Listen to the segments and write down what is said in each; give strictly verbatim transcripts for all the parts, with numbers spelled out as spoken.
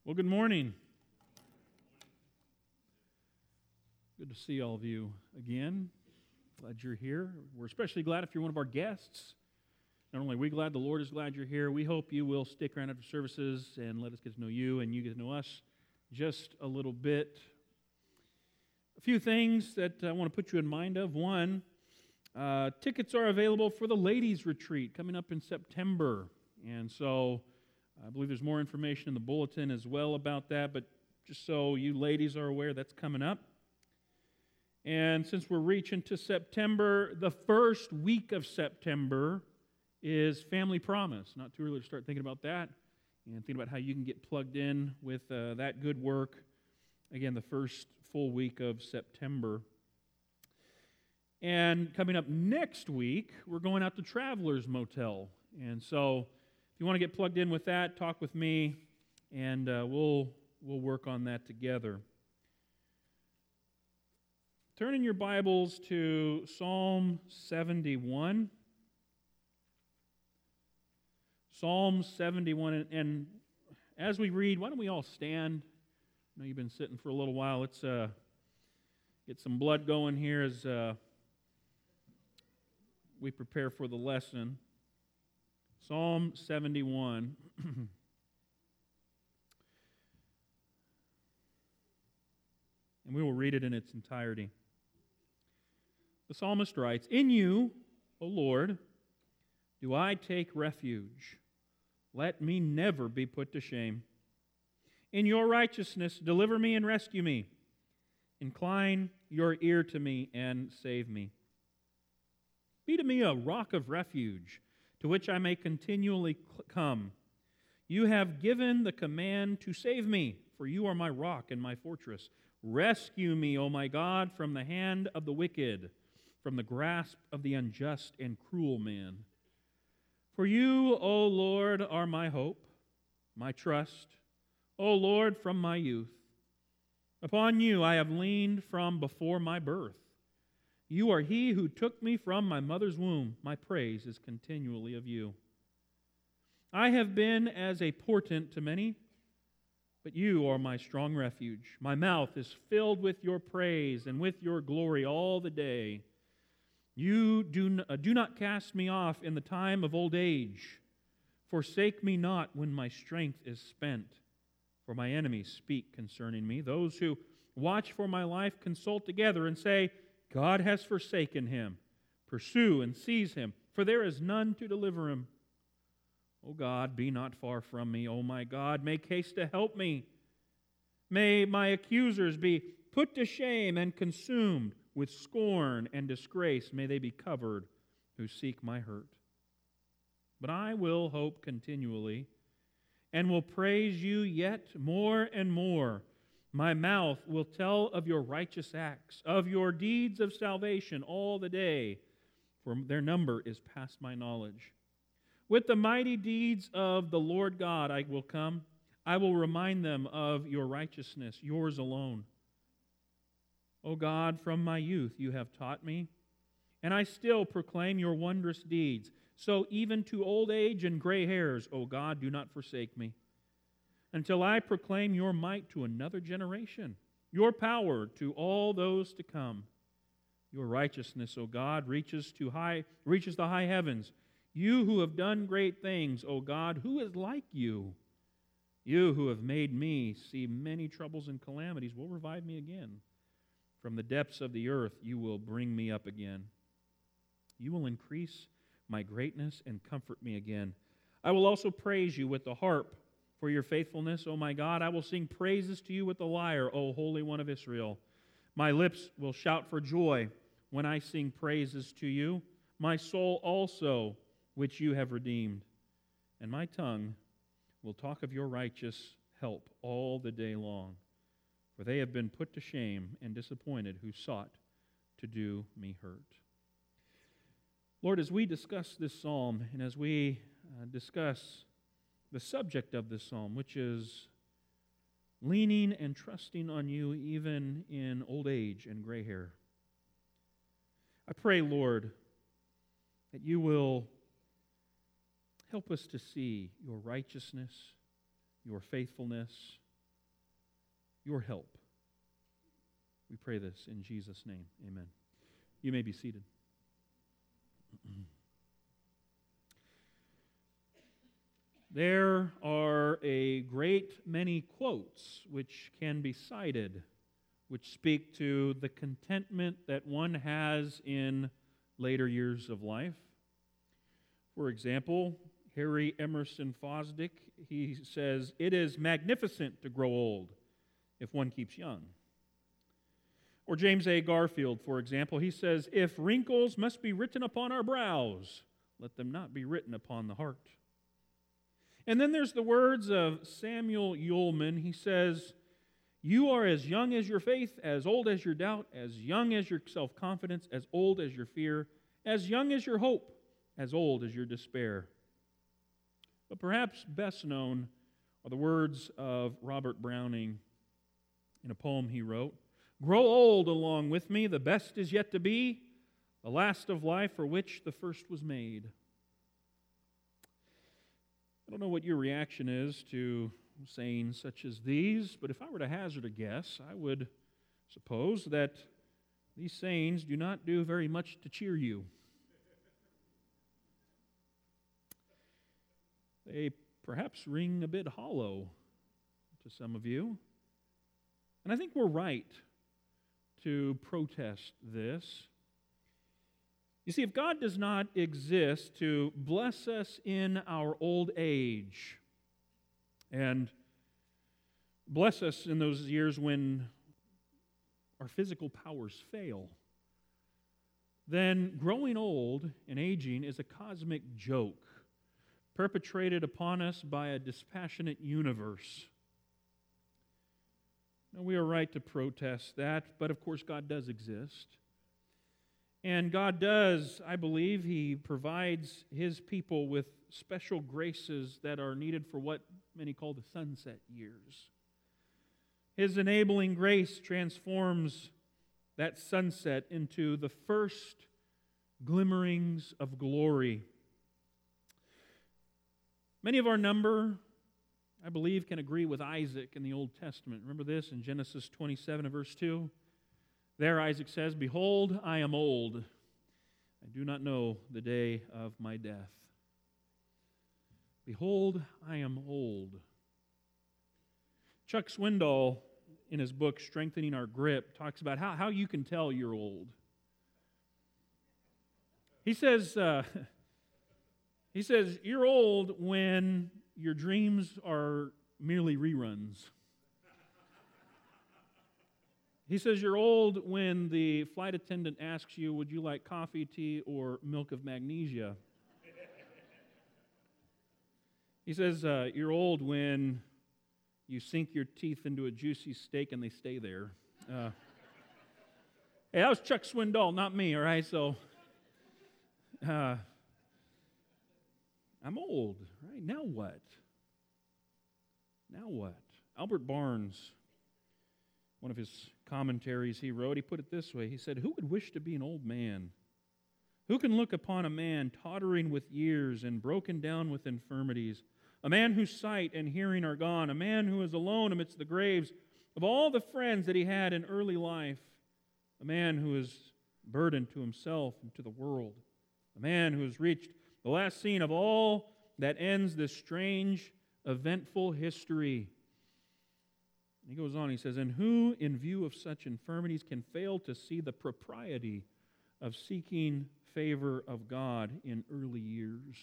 Well, good morning. Good to see all of you again. Glad you're here. We're especially glad if you're one of our guests. Not only are we glad, the Lord is glad you're here. We hope you will stick around after services and let us get to know you and you get to know us just a little bit. A few things that I want to put you in mind of. One, uh, tickets are available for the ladies' retreat coming up in September. And so I believe there's more information in the bulletin as well about that, but just so you ladies are aware, that's coming up. And since we're reaching to September, the first week of September is Family Promise. Not too early to start thinking about that and think about how you can get plugged in with uh, that good work. Again, the first full week of September. And coming up next week, we're going out to Travelers Motel. And so if you want to get plugged in with that, talk with me, and uh, we'll we'll work on that together. Turn in your Bibles to Psalm seventy-one. Psalm seventy-one, and, and as we read, why don't we all stand? I know you've been sitting for a little while. Let's uh, get some blood going here as uh, we prepare for the lesson. Psalm seventy-one. And we will read it in its entirety. The psalmist writes, "In you, O Lord, do I take refuge. Let me never be put to shame. In your righteousness, deliver me and rescue me. Incline your ear to me and save me. Be to me a rock of refuge, to which I may continually come. You have given the command to save me, for you are my rock and my fortress. Rescue me, O my God, from the hand of the wicked, from the grasp of the unjust and cruel man. For you, O Lord, are my hope, my trust, O Lord, from my youth. Upon you I have leaned from before my birth. You are he who took me from my mother's womb. My praise is continually of you. I have been as a portent to many, but you are my strong refuge. My mouth is filled with your praise and with your glory all the day. You do, uh, do not cast me off in the time of old age. Forsake me not when my strength is spent. For my enemies speak concerning me. Those who watch for my life consult together and say, God has forsaken him. Pursue and seize him, for there is none to deliver him. O God, be not far from me. O my God, make haste to help me. May my accusers be put to shame and consumed. With scorn and disgrace may they be covered who seek my hurt. But I will hope continually and will praise you yet more and more. My mouth will tell of your righteous acts, of your deeds of salvation all the day, for their number is past my knowledge. With the mighty deeds of the Lord God I will come. I will remind them of your righteousness, yours alone. O God, from my youth you have taught me, and I still proclaim your wondrous deeds. So even to old age and gray hairs, O God, do not forsake me, until I proclaim your might to another generation, your power to all those to come. Your righteousness, O God, reaches to high, reaches the high heavens. You who have done great things, O God, who is like you? You who have made me see many troubles and calamities will revive me again. From the depths of the earth you will bring me up again. You will increase my greatness and comfort me again. I will also praise you with the harp for your faithfulness, O my God. I will sing praises to you with the lyre, O Holy One of Israel. My lips will shout for joy when I sing praises to you. My soul also, which you have redeemed. And my tongue will talk of your righteous help all the day long. For they have been put to shame and disappointed who sought to do me hurt. Lord, as we discuss this psalm and as we uh, discuss the subject of this psalm, which is leaning and trusting on you even in old age and gray hair, I pray, Lord, that you will help us to see your righteousness, your faithfulness, your help. We pray this in Jesus' name. Amen. You may be seated. There are a great many quotes which can be cited, which speak to the contentment that one has in later years of life. For example, Harry Emerson Fosdick, he says, "It is magnificent to grow old if one keeps young." Or James A. Garfield, for example, he says, "If wrinkles must be written upon our brows, let them not be written upon the heart." And then there's the words of Samuel Ullman. He says, "You are as young as your faith, as old as your doubt, as young as your self-confidence, as old as your fear, as young as your hope, as old as your despair." But perhaps best known are the words of Robert Browning in a poem he wrote. "Grow old along with me, the best is yet to be, the last of life for which the first was made." I don't know what your reaction is to sayings such as these, but if I were to hazard a guess, I would suppose that these sayings do not do very much to cheer you. They perhaps ring a bit hollow to some of you. And I think we're right to protest this. You see, if God does not exist to bless us in our old age and bless us in those years when our physical powers fail, then growing old and aging is a cosmic joke perpetrated upon us by a dispassionate universe. Now, we are right to protest that, but of course God does exist. And God does, I believe, He provides His people with special graces that are needed for what many call the sunset years. His enabling grace transforms that sunset into the first glimmerings of glory. Many of our number, I believe, can agree with Isaac in the Old Testament. Remember this in Genesis twenty-seven and verse two? There Isaac says, "Behold, I am old. I do not know the day of my death." Behold, I am old. Chuck Swindoll, in his book, Strengthening Our Grip, talks about how, how you can tell you're old. He says, uh, he says, you're old when your dreams are merely reruns. He says you're old when the flight attendant asks you, would you like coffee, tea, or milk of magnesia? He says uh, you're old when you sink your teeth into a juicy steak and they stay there. Uh, hey, that was Chuck Swindoll, not me, all right? So, uh, I'm old, right? Now what? Now what? Albert Barnes, one of his commentaries he wrote, he put it this way. He said, "Who would wish to be an old man? Who can look upon a man tottering with years and broken down with infirmities, a man whose sight and hearing are gone, a man who is alone amidst the graves of all the friends that he had in early life, a man who is burdened to himself and to the world, a man who has reached the last scene of all that ends this strange, eventful history." He goes on, he says, "And who, in view of such infirmities, can fail to see the propriety of seeking favor of God in early years?"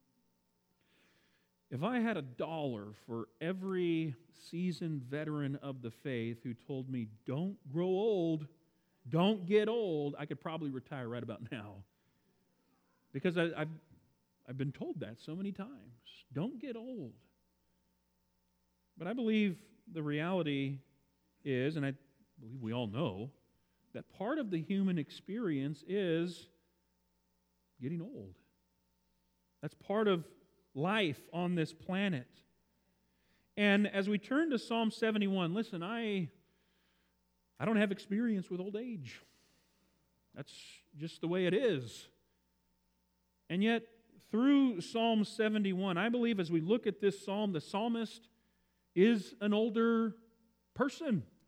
If I had a dollar for every seasoned veteran of the faith who told me, don't grow old, don't get old, I could probably retire right about now. Because I, I've, I've been told that so many times. Don't get old. But I believe the reality is, and I believe we all know, that part of the human experience is getting old. That's part of life on this planet. And as we turn to Psalm seventy-one, listen, I, I don't have experience with old age. That's just the way it is. And yet, through Psalm seventy-one, I believe as we look at this psalm, the psalmist is an older person.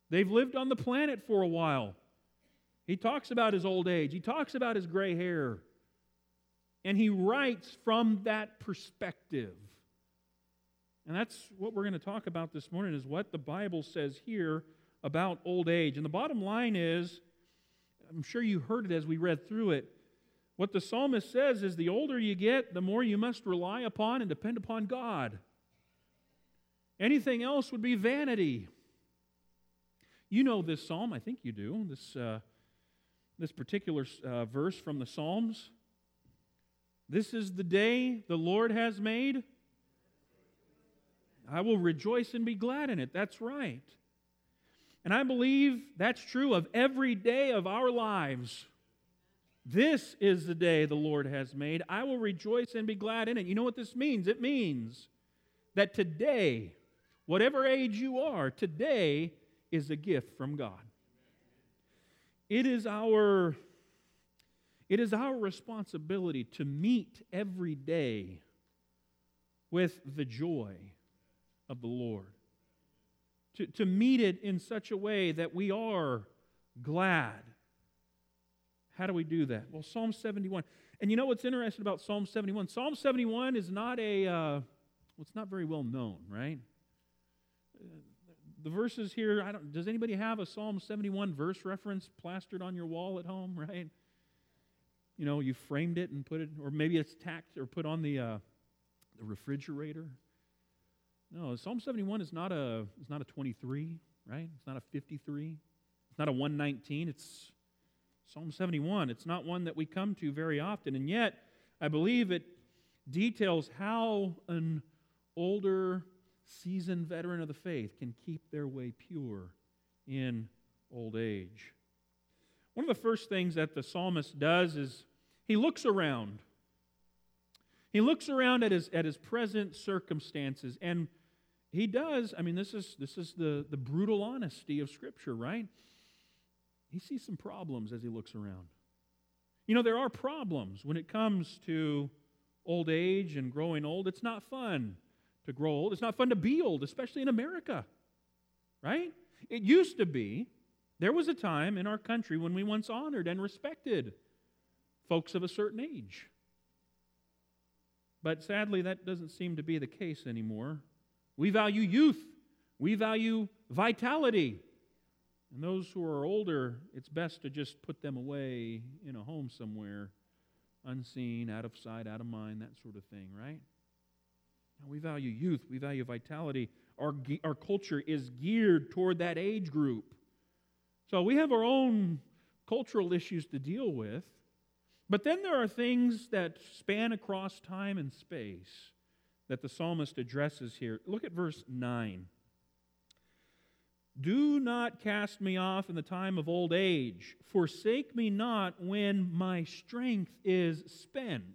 They've lived on the planet for a while. He talks about his old age. He talks about his gray hair. And he writes from that perspective. And that's what we're going to talk about this morning, is what the Bible says here about old age. And the bottom line is, I'm sure you heard it as we read through it, what the psalmist says is the older you get, the more you must rely upon and depend upon God. Anything else would be vanity. You know this psalm, I think you do, this, uh, this particular uh, verse from the Psalms. This is the day the Lord has made. I will rejoice and be glad in it. That's right. And I believe that's true of every day of our lives. This is the day the Lord has made. I will rejoice and be glad in it. You know what this means? It means that today, whatever age you are, today is a gift from God. It is our, it is our responsibility to meet every day with the joy of the Lord. To, to meet it in such a way that we are glad. How do we do that? Well, Psalm seventy-one. And you know what's interesting about Psalm seventy-one? Psalm seventy-one is not a, uh, well, it's not very well known, right? The verses here, I don't, does anybody have a Psalm seventy-one verse reference plastered on your wall at home, right? You know, you framed it and put it, or maybe it's tacked or put on the, uh, the refrigerator. No, Psalm seventy-one is not a it's not a twenty-three, right? It's not a fifty-three. It's not a one nineteen. It's Psalm seventy-one. It's not one that we come to very often, and yet I believe it details how an older, seasoned veteran of the faith can keep their way pure in old age. One of the first things that the psalmist does is he looks around. He looks around at his at his present circumstances, and he does, I mean, this is this is the, the brutal honesty of Scripture, right? He sees some problems as he looks around. You know, there are problems when it comes to old age and growing old. It's not fun to grow old. It's not fun to be old, especially in America, right? It used to be, there was a time in our country when we once honored and respected folks of a certain age. But sadly, that doesn't seem to be the case anymore. We value youth. We value vitality. And those who are older, it's best to just put them away in a home somewhere, unseen, out of sight, out of mind, that sort of thing, right? Now, we value youth. We value vitality. Our, our culture is geared toward that age group. So we have our own cultural issues to deal with. But then there are things that span across time and space that the psalmist addresses here. Look at verse nine. Do not cast me off in the time of old age. Forsake me not when my strength is spent.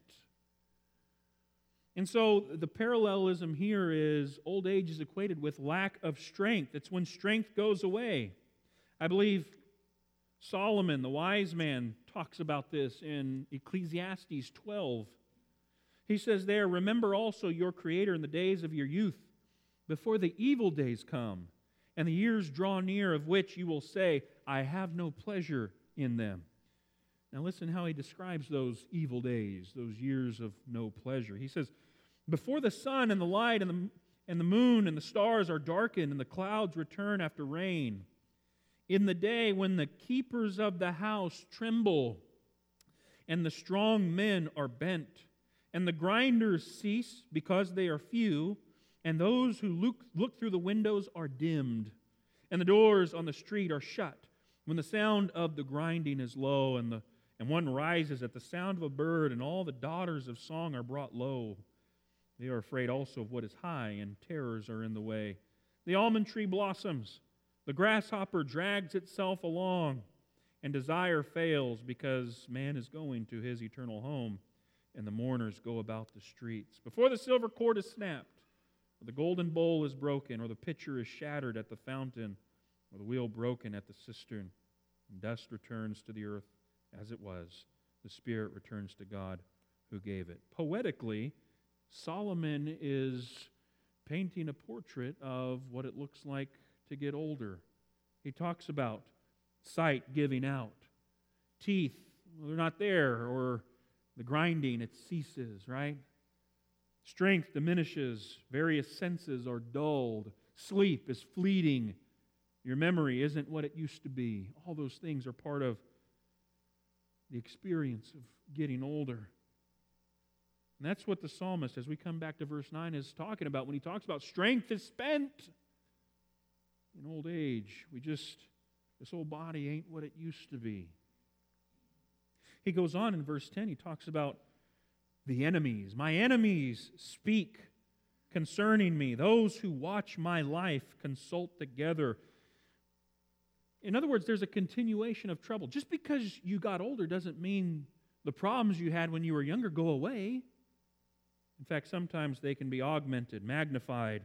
And so the parallelism here is old age is equated with lack of strength. It's when strength goes away. I believe Solomon, the wise man, talks about this in Ecclesiastes twelve. He says there, remember also your Creator in the days of your youth, before the evil days come, and the years draw near of which you will say, I have no pleasure in them. Now listen how he describes those evil days, those years of no pleasure. He says, before the sun and the light and the, and the moon and the stars are darkened and the clouds return after rain, in the day when the keepers of the house tremble and the strong men are bent, and the grinders cease because they are few, and those who look, look through the windows are dimmed, and the doors on the street are shut, when the sound of the grinding is low, and, the, and one rises at the sound of a bird, and all the daughters of song are brought low. They are afraid also of what is high, and terrors are in the way. The almond tree blossoms, the grasshopper drags itself along, and desire fails because man is going to his eternal home, and the mourners go about the streets. Before the silver cord is snapped, or the golden bowl is broken, or the pitcher is shattered at the fountain, or the wheel broken at the cistern, and dust returns to the earth as it was, the spirit returns to God who gave it. Poetically, Solomon is painting a portrait of what it looks like to get older. He talks about sight giving out. Teeth, well, they're not there, or the grinding, it ceases, right? Strength diminishes. Various senses are dulled. Sleep is fleeting. Your memory isn't what it used to be. All those things are part of the experience of getting older. And that's what the psalmist, as we come back to verse nine, is talking about when he talks about strength is spent in old age. We just, this old body ain't what it used to be. He goes on in verse ten, he talks about the enemies. My enemies speak concerning me. Those who watch my life consult together. In other words, there's a continuation of trouble. Just because you got older doesn't mean the problems you had when you were younger go away. In fact, sometimes they can be augmented, magnified.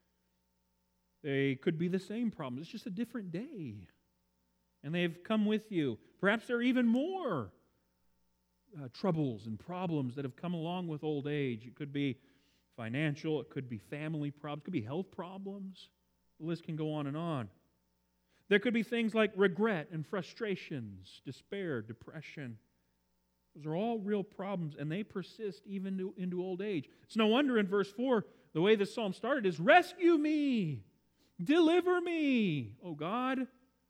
They could be the same problems. It's just a different day. And they've come with you. Perhaps there are even more uh, troubles and problems that have come along with old age. It could be financial, it could be family problems, it could be health problems. The list can go on and on. There could be things like regret and frustrations, despair, depression. Those are all real problems, and they persist even to, into old age. It's no wonder in verse four, the way this psalm started is, rescue me, deliver me, O God,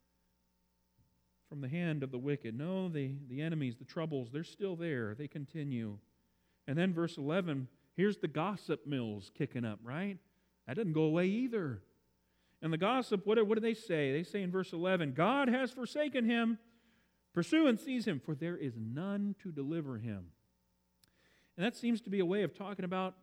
from the hand of the wicked. No, the, the enemies, the troubles, they're still there. They continue. And then verse eleven, here's the gossip mills kicking up, right? That doesn't go away either. And the gossip, what do, what do they say? They say in verse eleven, God has forsaken him. Pursue and seize him, for there is none to deliver him. And that seems to be a way of talking about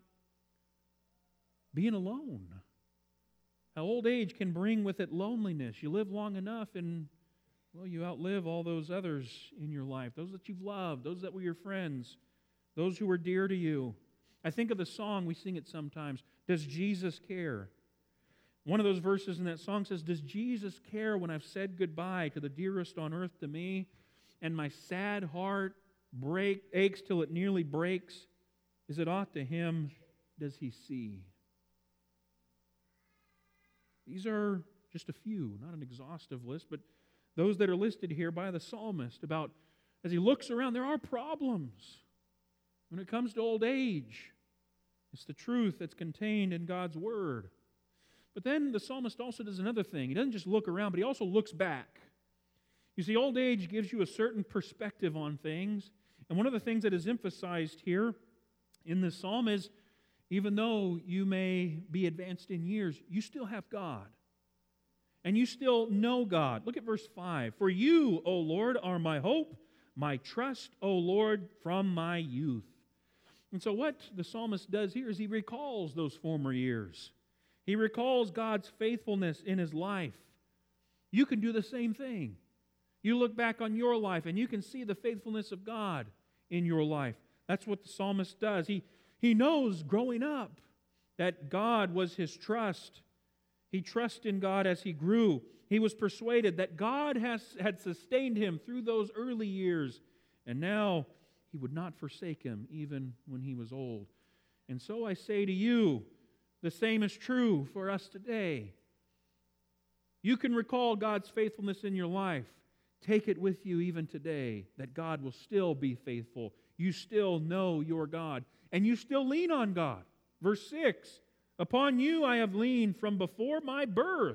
being alone. How old age can bring with it loneliness. You live long enough and, well, you outlive all those others in your life. Those that you've loved, those that were your friends, those who were dear to you. I think of the song, we sing it sometimes, Does Jesus Care? One of those verses in that song says, does Jesus care when I've said goodbye to the dearest on earth to me, and my sad heart break, aches till it nearly breaks? Is it aught to him does he see? These are just a few, not an exhaustive list, but those that are listed here by the psalmist about, as he looks around, there are problems when it comes to old age. It's the truth that's contained in God's Word. But then the psalmist also does another thing. He doesn't just look around, but he also looks back. You see, old age gives you a certain perspective on things. And one of the things that is emphasized here in this psalm is, even though you may be advanced in years, you still have God. And you still know God. Look at verse five. For you, O Lord, are my hope, my trust, O Lord, from my youth. And so what the psalmist does here is he recalls those former years. He recalls God's faithfulness in his life. You can do the same thing. You look back on your life and you can see the faithfulness of God in your life. That's what the psalmist does. He, he knows growing up that God was his trust. He trusted in God as he grew. He was persuaded that God has, had sustained him through those early years, and now he would not forsake him even when he was old. And so I say to you, the same is true for us today. You can recall God's faithfulness in your life. Take it with you even today, that God will still be faithful. You still know your God, and you still lean on God. Verse six, upon you I have leaned from before my birth.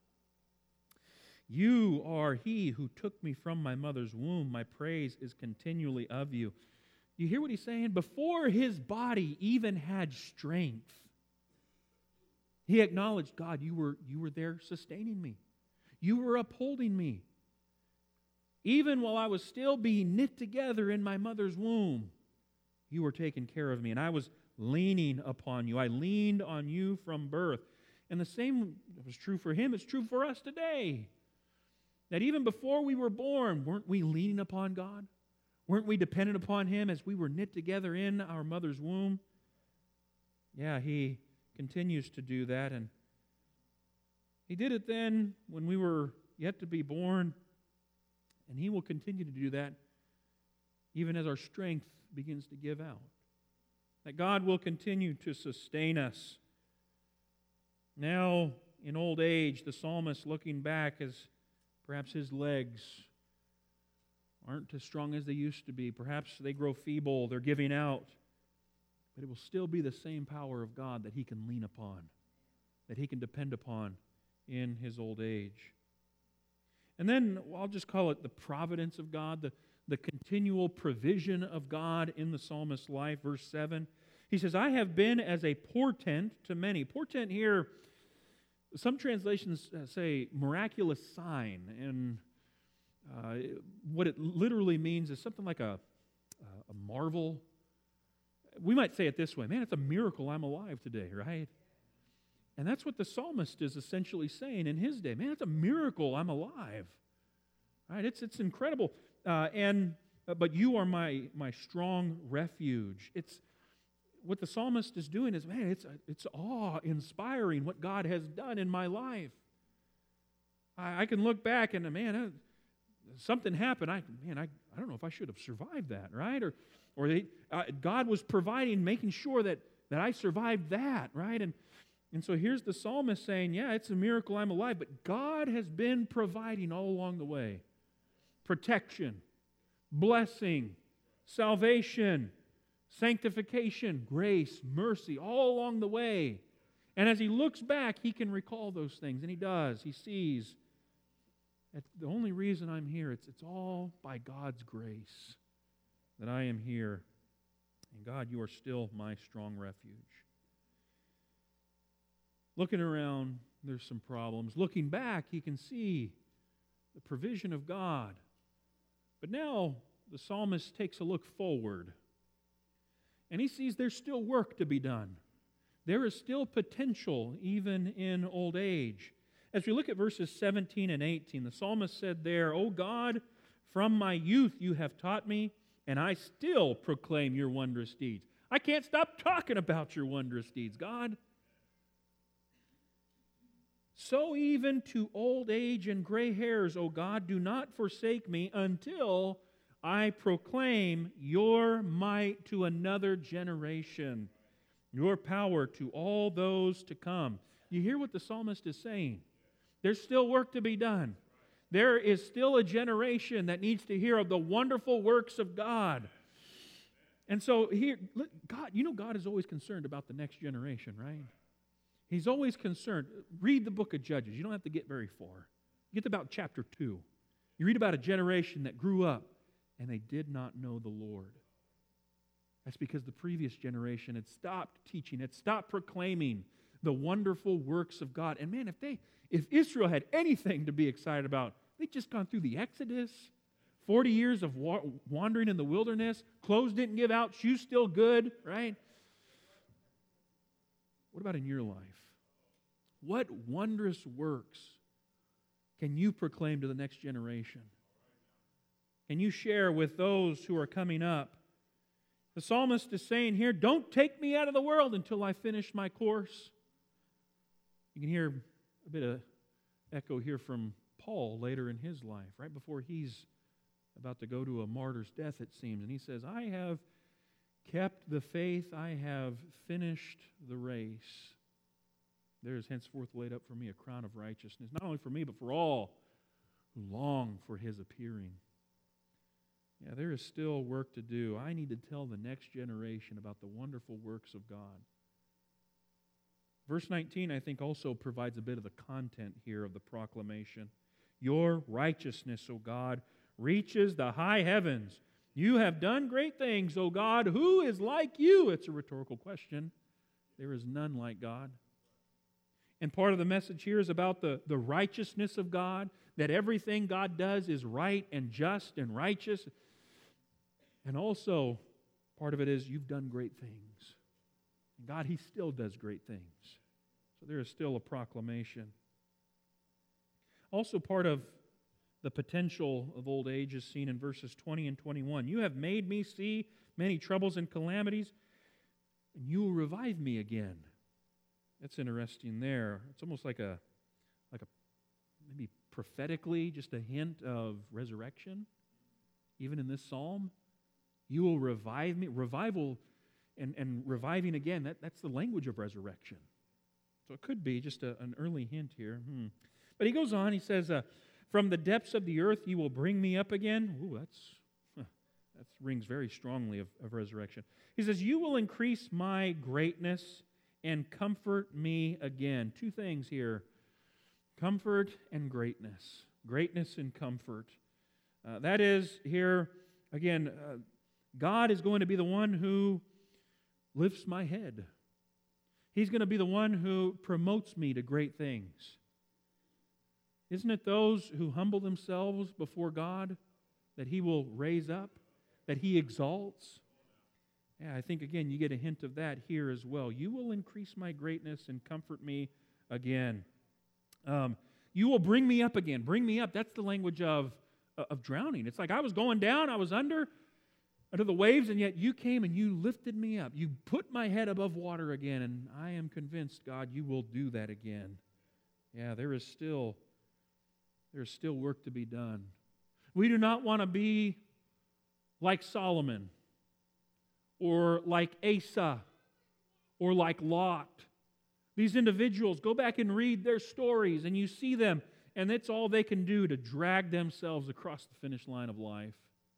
You are he who took me from my mother's womb. My praise is continually of you. You hear what he's saying? Before his body even had strength, he acknowledged, God, you were, you were there sustaining me. You were upholding me. Even while I was still being knit together in my mother's womb, you were taking care of me, and I was leaning upon you. I leaned on you from birth. And the same was true for him. It's true for us today. That even before we were born, weren't we leaning upon God? Weren't we dependent upon him as we were knit together in our mother's womb? Yeah, he continues to do that, and he did it then when we were yet to be born, and he will continue to do that even as our strength begins to give out. That God will continue to sustain us. Now, in old age, the psalmist, looking back, as Perhaps his legs aren't as strong as they used to be. Perhaps they grow feeble, they're giving out. But it will still be the same power of God that he can lean upon, that he can depend upon in his old age. And then I'll just call it the providence of God, the, the continual provision of God in the psalmist's life. Verse seven, he says, I have been as a portent to many. Portent here, some translations say miraculous sign, and uh, what it literally means is something like a, a marvel. We might say it this way, man, it's a miracle I'm alive today, right? And that's what the psalmist is essentially saying in his day. Man, it's a miracle I'm alive, right? It's it's incredible. Uh, and uh, but you are my my strong refuge. It's what the psalmist is doing is, man, it's it's awe-inspiring what God has done in my life. I, I can look back and, man, uh, something happened. I man, I, I don't know if I should have survived that, right? Or or they, uh, God was providing, making sure that that I survived that, right? And and so here's the psalmist saying, yeah, it's a miracle I'm alive, but God has been providing all along the way. Protection, blessing, salvation, sanctification, grace, mercy, all along the way. And as he looks back, he can recall those things, and he does. He sees that the only reason I'm here, it's, it's all by God's grace that I am here. And God, you are still my strong refuge. Looking around, there's some problems. Looking back, he can see the provision of God. But now the psalmist takes a look forward. And he sees there's still work to be done. There is still potential even in old age. As we look at verses seventeen and eighteen, the psalmist said there, O God, from my youth you have taught me, and I still proclaim your wondrous deeds. I can't stop talking about your wondrous deeds, God. So even to old age and gray hairs, O God, do not forsake me until I proclaim your might to another generation, your power to all those to come. You hear what the psalmist is saying? There's still work to be done. There is still a generation that needs to hear of the wonderful works of God. And so here, God, you know God is always concerned about the next generation, right? He's always concerned. Read the book of Judges. You don't have to get very far. Get to about chapter two. You read about a generation that grew up and they did not know the Lord. That's because the previous generation had stopped teaching, had stopped proclaiming the wonderful works of God. And man, if they, if Israel had anything to be excited about, they'd just gone through the Exodus, forty years of wa- wandering in the wilderness, clothes didn't give out, shoes still good, right? What about in your life? What wondrous works can you proclaim to the next generation? Can you share with those who are coming up? The psalmist is saying here, don't take me out of the world until I finish my course. You can hear a bit of echo here from Paul later in his life, right before he's about to go to a martyr's death, it seems. And he says, I have kept the faith, I have finished the race. There is henceforth laid up for me a crown of righteousness, not only for me, but for all who long for his appearing. Yeah, there is still work to do. I need to tell the next generation about the wonderful works of God. Verse nineteen, I think, also provides a bit of the content here of the proclamation. Your righteousness, O God, reaches the high heavens. You have done great things, O God. Who is like you? It's a rhetorical question. There is none like God. And part of the message here is about the, the righteousness of God, that everything God does is right and just and righteous. And also, part of it is you've done great things. And God, He still does great things. So there is still a proclamation. Also, part of the potential of old age is seen in verses twenty and twenty-one. You have made me see many troubles and calamities, and you will revive me again. That's interesting there. It's almost like a, like a, maybe prophetically, just a hint of resurrection. Even in this psalm, you will revive me. Revival and, and reviving again, that, that's the language of resurrection. So it could be just a, an early hint here. Hmm. But he goes on, he says, uh, From the depths of the earth you will bring me up again. Ooh, that's, huh, that rings very strongly of, of resurrection. He says, you will increase my greatness and comfort me again. Two things here. Comfort and greatness. Greatness and comfort. Uh, that is here, again, uh, God is going to be the one who lifts my head. He's going to be the one who promotes me to great things. Isn't it those who humble themselves before God that He will raise up, that He exalts? Yeah, I think, again, you get a hint of that here as well. You will increase my greatness and comfort me again. Um, you will bring me up again. Bring me up. That's the language of, of drowning. It's like I was going down, I was under, under the waves, and yet you came and you lifted me up. You put my head above water again, and I am convinced, God, you will do that again. Yeah, there is still... There's still work to be done. We do not want to be like Solomon or like Asa or like Lot. These individuals, go back and read their stories and you see them, and that's all they can do to drag themselves across the finish line of life.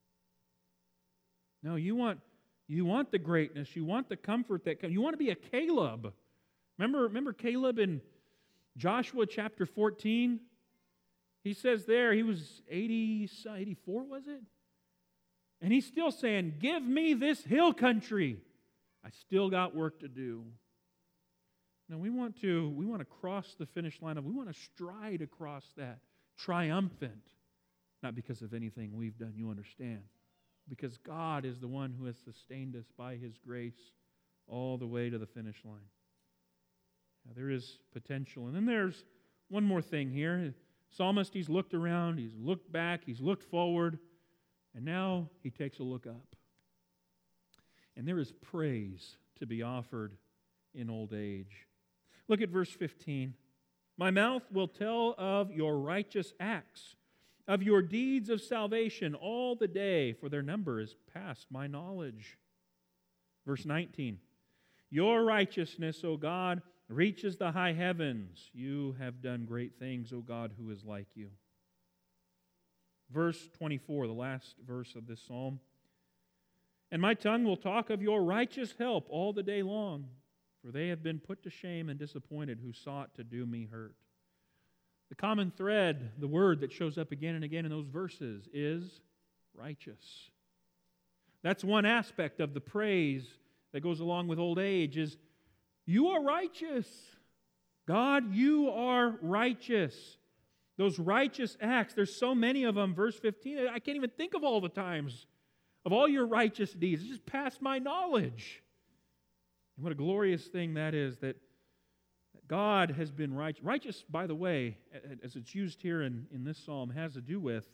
No, you want, you want the greatness. You want the comfort that comes. You want to be a Caleb. Remember, remember Caleb in Joshua chapter fourteen? He says there, he was eighty, eighty-four, was it? And he's still saying, give me this hill country. I still got work to do. Now, we want to, we want to cross the finish line of, we want to stride across that, triumphant. Not because of anything we've done, you understand. Because God is the one who has sustained us by His grace all the way to the finish line. Now, there is potential. And then there's one more thing here. Psalmist, he's looked around, he's looked back, he's looked forward, and now he takes a look up. And there is praise to be offered in old age. Look at verse fifteen. My mouth will tell of your righteous acts, of your deeds of salvation all the day, for their number is past my knowledge. Verse nineteen. Your righteousness, O God, reaches the high heavens. You have done great things, O God, who is like you. Verse twenty-four, the last verse of this psalm. And my tongue will talk of your righteous help all the day long, for they have been put to shame and disappointed who sought to do me hurt. The common thread, the word that shows up again and again in those verses is righteous. That's one aspect of the praise that goes along with old age is you are righteous. God, you are righteous. Those righteous acts, there's so many of them. Verse fifteen, I can't even think of all the times of all your righteous deeds. It's just past my knowledge. And what a glorious thing that is, that God has been righteous. Righteous, by the way, as it's used here in, in this psalm, has to do with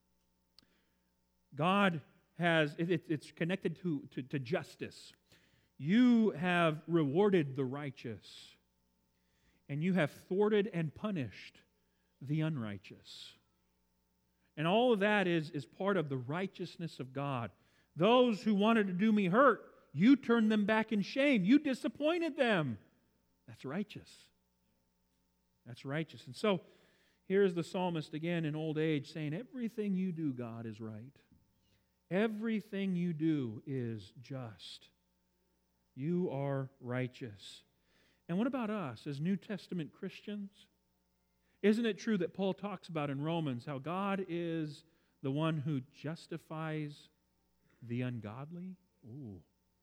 God has, it, it's connected to, to, to justice. You have rewarded the righteous, and you have thwarted and punished the unrighteous. And all of that is, is part of the righteousness of God. Those who wanted to do me hurt, you turned them back in shame. You disappointed them. That's righteous. That's righteous. And so, here is the psalmist again in old age saying, everything you do, God, is right. Everything you do is just. You are righteous. And what about us as New Testament Christians? Isn't it true that Paul talks about in Romans how God is the one who justifies the ungodly? Ooh.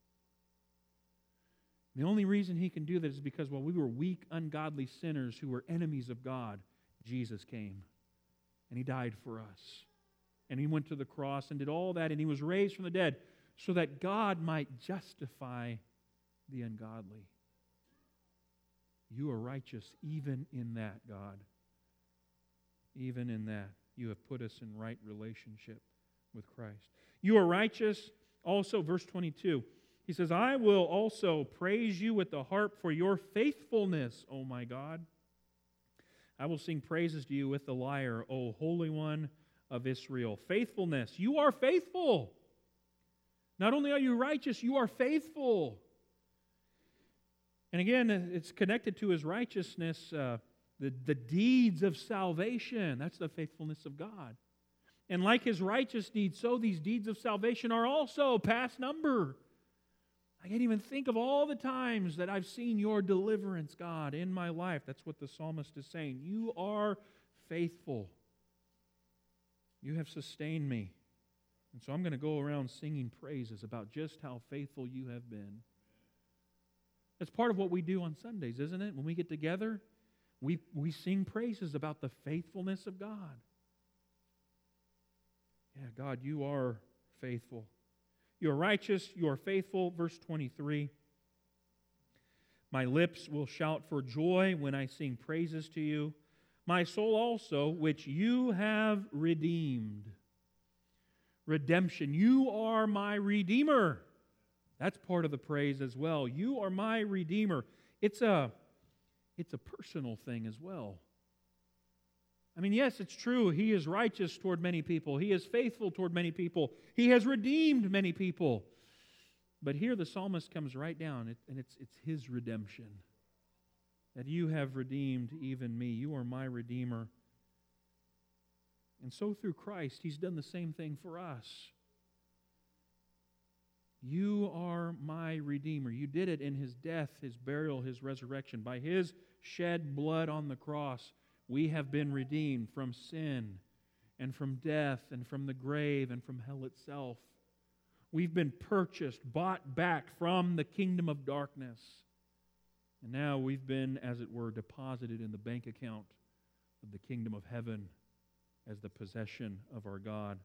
The only reason He can do that is because while we were weak, ungodly sinners who were enemies of God, Jesus came and He died for us. And He went to the cross and did all that, and He was raised from the dead so that God might justify the ungodly. You are righteous even in that, God. Even in that, you have put us in right relationship with Christ. You are righteous also, verse twenty-two. He says, I will also praise you with the harp for your faithfulness, O my God. I will sing praises to you with the lyre, O Holy One of Israel. Faithfulness. You are faithful. Not only are you righteous, you are faithful. And again, it's connected to His righteousness. Uh, the, the deeds of salvation. That's the faithfulness of God. And like His righteous deeds, so these deeds of salvation are also past number. I can't even think of all the times that I've seen your deliverance, God, in my life. That's what the psalmist is saying. You are faithful. You have sustained me. And so I'm going to go around singing praises about just how faithful you have been. That's part of what we do on Sundays, isn't it? When we get together, we, we sing praises about the faithfulness of God. Yeah, God, you are faithful. You are righteous, you are faithful. Verse twenty-three. My lips will shout for joy when I sing praises to you. My soul also, which you have redeemed. Redemption. You are my Redeemer. That's part of the praise as well. You are my Redeemer. It's a, it's a personal thing as well. I mean, yes, it's true. He is righteous toward many people. He is faithful toward many people. He has redeemed many people. But here the psalmist comes right down, and it's, it's His redemption. That you have redeemed even me. You are my Redeemer. And so through Christ, He's done the same thing for us. You are my Redeemer. You did it in His death, His burial, His resurrection. By His shed blood on the cross, we have been redeemed from sin and from death and from the grave and from hell itself. We've been purchased, bought back from the kingdom of darkness. And now we've been, as it were, deposited in the bank account of the kingdom of heaven as the possession of our God.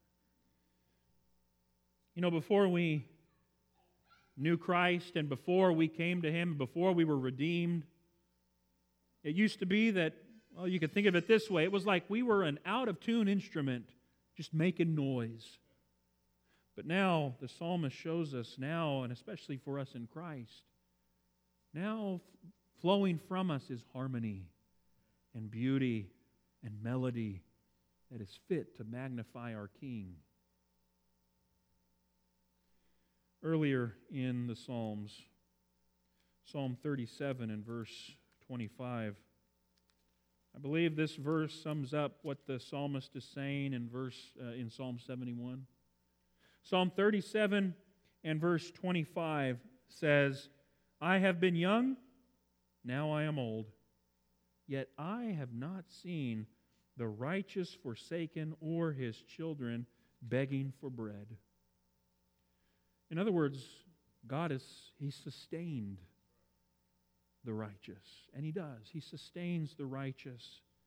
You know, before we knew Christ and before we came to Him, before we were redeemed, it used to be that, well, you could think of it this way. It was like we were an out-of-tune instrument just making noise. But now the psalmist shows us now, and especially for us in Christ, now flowing from us is harmony and beauty and melody that is fit to magnify our King. Earlier in the Psalms, Psalm thirty-seven and verse twenty-five, I believe this verse sums up what the psalmist is saying in verse uh, in Psalm seventy-one. Psalm thirty-seven and verse twenty-five says, I have been young, now I am old, yet I have not seen the righteous forsaken or his children begging for bread. In other words, God is, He sustained the righteous. And He does. He sustains the righteous.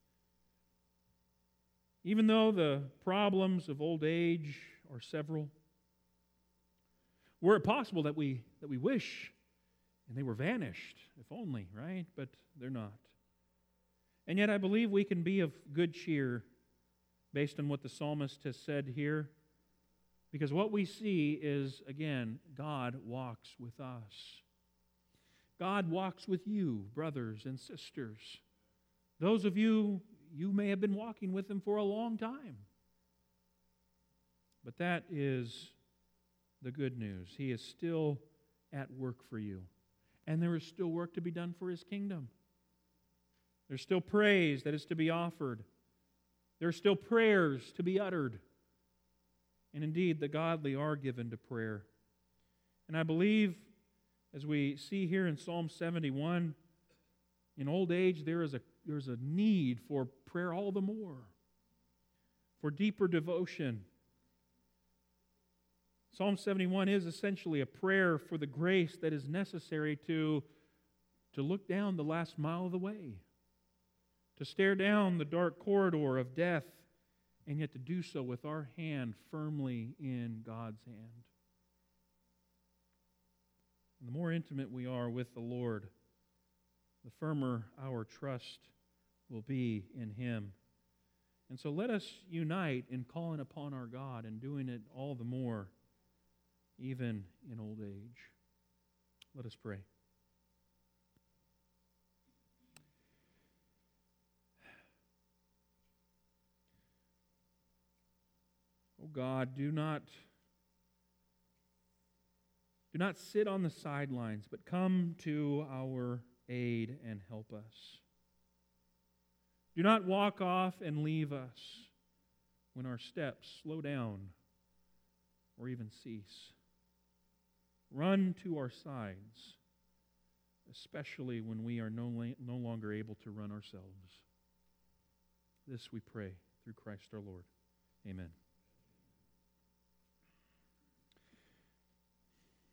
Even though the problems of old age are several, were it possible that we, that we wish and they were vanished, if only, right? But they're not. And yet I believe we can be of good cheer based on what the psalmist has said here. Because what we see is, again, God walks with us. God walks with you, brothers and sisters. Those of you, you may have been walking with Him for a long time. But that is the good news. He is still at work for you. And there is still work to be done for His kingdom. There's still praise that is to be offered. There are still prayers to be uttered. And indeed, the godly are given to prayer. And I believe, as we see here in Psalm seventy-one, in old age there is a, there's a need for prayer all the more, for deeper devotion. Psalm seventy-one is essentially a prayer for the grace that is necessary to, to look down the last mile of the way, to stare down the dark corridor of death, and yet to do so with our hand firmly in God's hand. And the more intimate we are with the Lord, the firmer our trust will be in Him. And so let us unite in calling upon our God and doing it all the more, even in old age. Let us pray. Oh God, do not, do not sit on the sidelines, but come to our aid and help us. Do not walk off and leave us when our steps slow down or even cease. Run to our sides, especially when we are no, la- no longer able to run ourselves. This we pray through Christ our Lord. Amen.